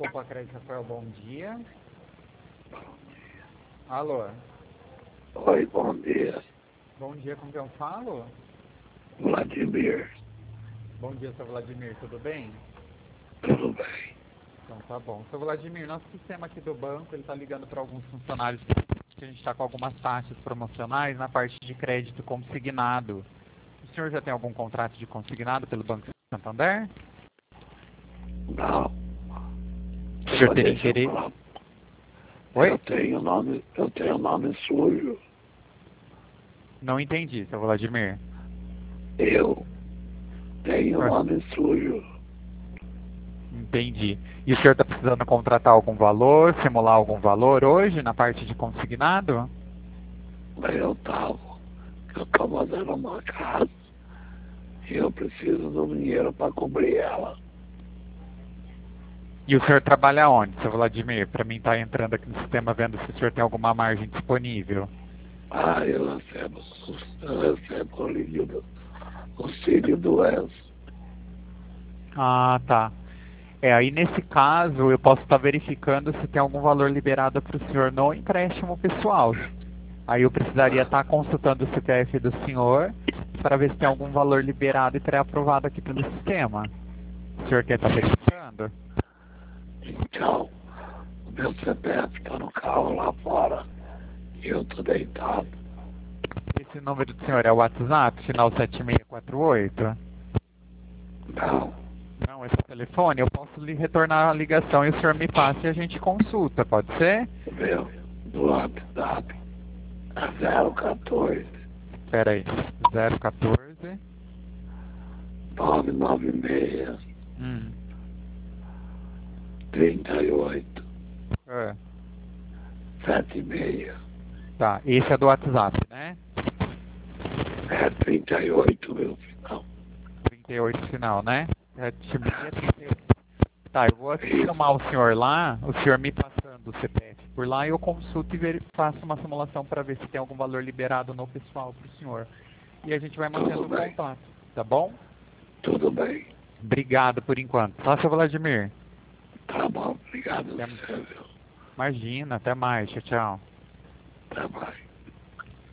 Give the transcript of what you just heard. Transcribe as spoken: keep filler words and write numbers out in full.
Dupla Crédito Rafael, bom dia. Alô? Oi, bom dia. Bom dia, com quem eu falo? Vladimir, Bom dia, seu Vladimir, tudo bem? tudo bem? Então tá bom. Seu Vladimir, nosso sistema aqui do banco, ele tá ligando para alguns funcionários que a gente está com algumas taxas promocionais na parte de crédito consignado. O senhor já tem algum contrato de consignado pelo Banco Santander? Não. O senhor teria Deixa eu interesse? falar. Oi? Eu tenho nome, eu tenho nome sujo. Não entendi, seu Vladimir. Eu tenho Ah, nome sujo. entendi. E o senhor está precisando contratar algum valor, simular algum valor hoje na parte de consignado? Mas eu tava. Eu tô mandando uma casa. E eu preciso do dinheiro para cobrir ela. E o senhor trabalha onde, seu Vladimir? Para mim estar entrando aqui no sistema vendo se o senhor tem alguma margem disponível. Ah, eu recebo, eu recebo o auxílio do, auxílio do E S. Ah, tá. É, aí nesse caso eu posso estar verificando se tem algum valor liberado para o senhor no empréstimo pessoal. Aí eu precisaria estar consultando o C P F do senhor para ver se tem algum valor liberado e pré-aprovado aqui pelo sistema. O senhor quer estar verificando? Então, o meu C P F tá no carro lá fora. E eu tô deitado. Esse número do senhor é o WhatsApp, final sete seis quatro oito? Não. Não, esse telefone, eu posso lhe retornar a ligação e o senhor me passa e a gente consulta, pode ser? Meu, do WhatsApp é zero quatorze, Espera aí, zero um quatro. nove nove seis, Hum. trinta e oito, É. sete seis. Tá, esse é do WhatsApp, né? É trinta e oito, meu final. trinta e oito final, né? sete seis trinta e oito. Tá, eu vou chamar o senhor lá, o senhor me passando o C P F por lá e eu consulto e ver, faço uma simulação para ver se tem algum valor liberado no pessoal para o senhor. E a gente vai mantendo o contato, tá bom? Tudo bem. Obrigado por enquanto. Tá, seu Vladimir? Tá bom, obrigado Até- você, viu? Imagina, até mais, tchau, tchau. Até mais.